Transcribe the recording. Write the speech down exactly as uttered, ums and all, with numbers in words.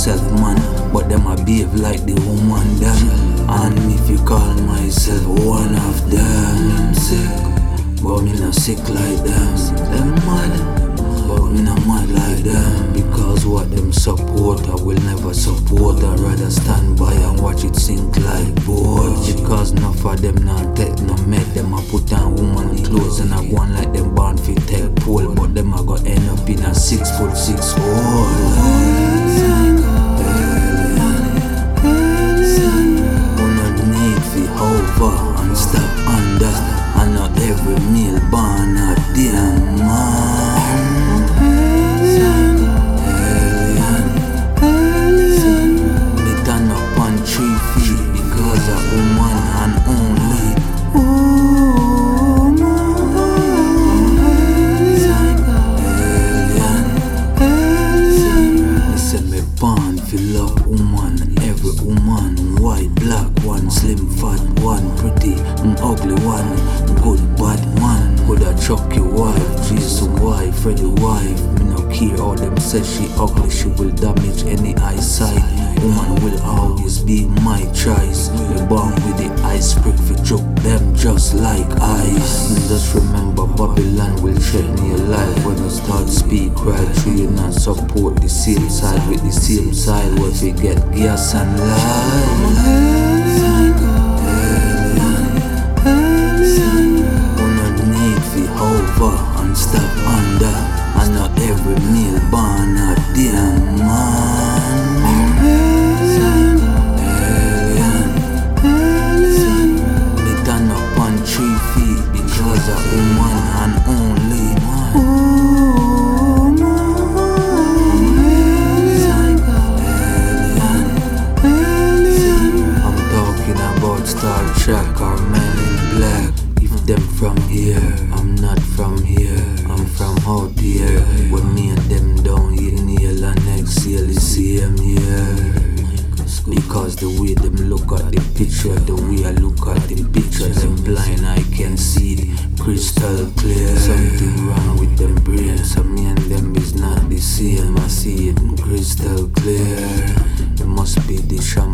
myself man, but them a behave like the woman them. And if you call myself one of them, I'm sick, but me not sick like them. Them mad, but me not mad like them. Because what them support I will never support. I rather stand by and watch it sink like boat. Because enough of them not take no make. Them a put on woman clothes and I go on like them born fit take pole. But them a go end up in a six foot six hole. Over and stop under. I know every meal born a damn man. Alien, alien. Me turn up on three feet because a woman and only woman. Alien, alien. Me say me born fi love woman. Every woman, white, black one, slim, fat one, pretty, mm, ugly one, good, bad man. Coulda chuck your wife, Jason wife, Freddy wife. Me no care how them say she ugly, she will damage any eyesight. Woman will always be my choice. Me born with the ice prick fi choke them just like ice. And just remember Babylon will check me alive when you start speak right through. You not support the same side with the same side where we get gas and light. Over and stop under. I know every meal born a damn man. Alien, alien. Me turn up on three feet because a woman and only woman. Alien, alien. I'm talking about Star Trek or Men in Black. Them from here, I'm not from here, I'm from out here. When me and them down inhale and exhale, the same here. Because the way them look at the picture, the way I look at the picture, them blind I can see it crystal clear. Something wrong with them brains, so me and them is not the same. I see it crystal clear. It must be the shaman.